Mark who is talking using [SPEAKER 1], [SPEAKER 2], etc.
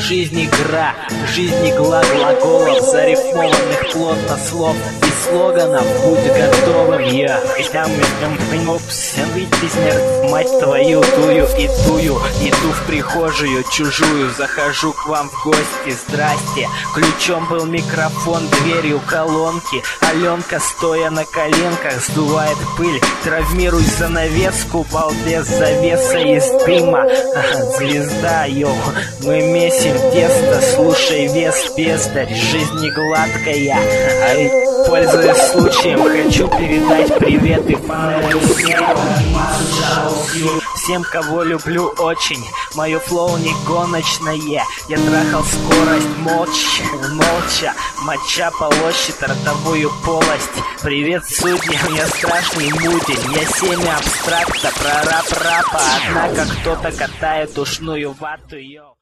[SPEAKER 1] Жизнь игра, жизнь игла глаголов, зарифмованных плотно слов и слоганов. Будь готовым, я мать твою, тую и тую. Иду в прихожую чужую, захожу к вам в гости, здрасте. Ключом был микрофон, дверью колонки. Аленка, стоя на коленках, сдувает пыль. Травмируй занавеску, балбес, завеса из дыма. Звезда, йоу, мы месим тесто, слушай вес, бездарь. Жизнь не гладкая, пользуясь случаем, хочу передать привет и фонарю всем, кого люблю очень. Мое флоу не гоночное, я трахал скорость молча. Моча полощет ротовую полость. Привет, судья, я страшный мудель. Я семя абстракта, прораб рапа. Однако кто-то катает ушную вату, йоу.